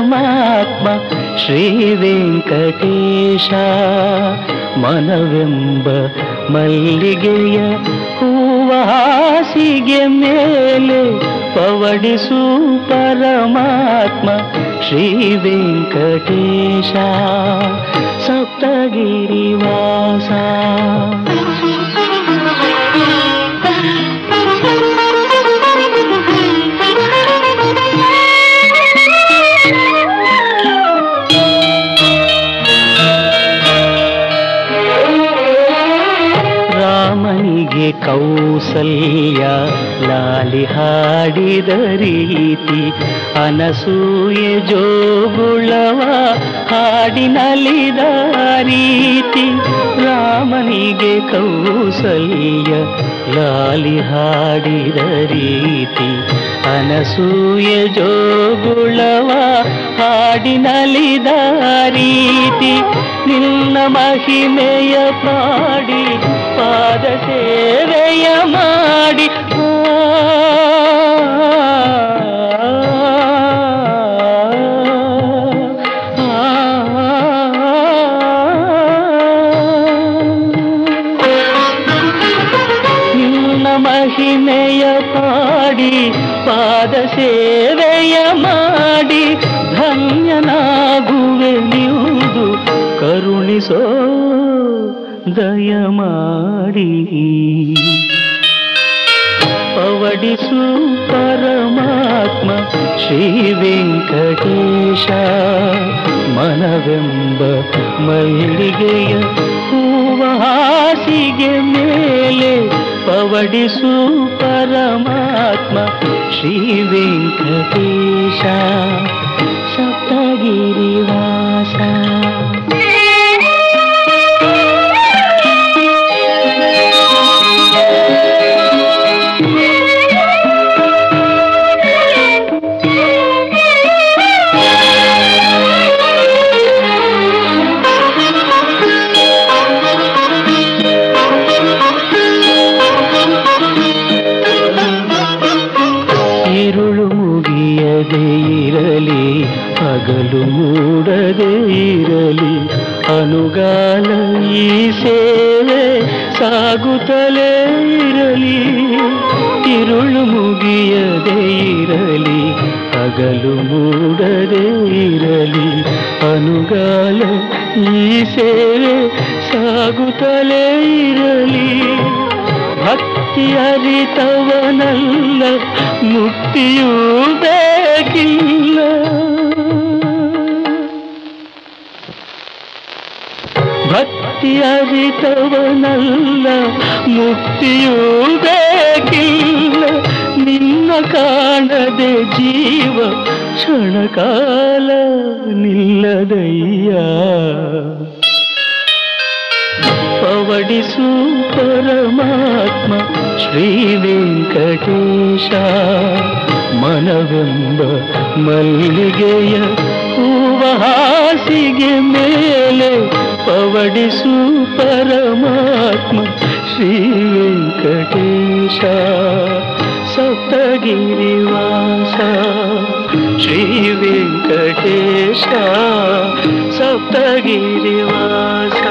ಪರಮಾತ್ಮ ಶ್ರೀ ವೆಂಕಟೇಶ. ಮನವೆಂಬ ಮಲ್ಲಿಗೆಯ ಹೂವ ಹಾಸಿಗೆ ಮೇಲೆ ಪವಡಿಸು ಪರಮಾತ್ಮ ಶ್ರೀ ವೆಂಕಟೇಶ. ಸಪ್ತಗಿರಿವಾಸ. ರಾಮನಿಗೆ ಕೌಸಲ್ಯ ಲಾಲಿ ಹಾಡಿದ ರೀತಿ, ಅನಸೂಯೆ ಜೋಗುಳವ ಹಾಡಿನಲಿದ ರೀತಿ. ರಾಮನಿಗೆ ಕೌಸಲ್ಯ ಲಾಲಿ ಹಾಡಿದ ರೀತಿ, ಅನಸೂಯೆ ಜೋಗುಳವ ಹಾಡಿನಲಿದ ರೀತಿ. ನಿನ್ನ ಮಹಿಮೆಯ ಪಾಡಿ ಪಾದ ಸೇವೆಯ ಮಾಡಿ, ನಿನ್ನ ಮಹಿಮೆಯ ಪಾಡಿ ಪಾದ ಸೇವೆಯ ಮಾಡಿ, ಧನ್ಯನಾಗುವೆ ನಿವುದು ಕರುಣಿಸೋ ದಯಮಾಡಿ. ಪವಡಿಸು ಪರಮಾತ್ಮ ಶ್ರೀ ವೆಂಕಟೇಶ. ಮನವೆಂಬ ಮಲ್ಲಿಗೆಯ ಹೂವ ಹಾಸಿಗೆ ಮೇಲೆ ಪವಡಿಸು ಪರಮಾತ್ಮ ಶ್ರೀ ವೆಂಕಟೇಶ. ಸಪ್ತಗಿರಿವಾಸ. ഇരുಳು ಮುಗಿಯದೇ ಇರಲಿ, ಹಗಲು ಮೂಡದೇ ಇರಲಿ, ಅನುಗಾಲ ಈ ಸೇವೆ ಸಾಗುತ್ತಲೇ ಇರಲಿ. ഇരുಳು ಮುಗಿಯದೇ ಇರಲಿ, ಹಗಲು ಮೂಡದೇ ಇರಲಿ, ಅನುಗಾಲ ಈ ಸೇವೆ ಸಾಗುತ್ತಲೇ ಇರಲಿ. ಭಕ್ತಿ ಅರಿತವನಲ್ಲ ಮುಕ್ತಿಯೂ ಬೇಕಿಲ್ಲ. ಭಕ್ತಿ ಅರಿತವನಲ್ಲ ಮುಕ್ತಿಯೂ ಬೇಕಿಲ್ಲ. ನಿನ್ನ ಕಾಣದೆ ಜೀವ ಕ್ಷಣಕಾಲ ನಿಲ್ಲದಯ್ಯ. ಪವಡಿಸು ಪರಮಾತ್ಮ ಶ್ರೀ ವೆಂಕಟೇಶ. ಮನವೆಂಬ ಮಲ್ಲಿಗೆಯ ಹೂವ ಹಾಸಿಗೆ ಮೇಲೆ ಪವಡಿಸು ಪರಮಾತ್ಮ ಶ್ರೀ ವೆಂಕಟೇಶ. ಸಪ್ತಗಿರಿವಾಸ ಶ್ರೀ ವೆಂಕಟೇಶ. ಸಪ್ತಗಿರಿವಾಸ.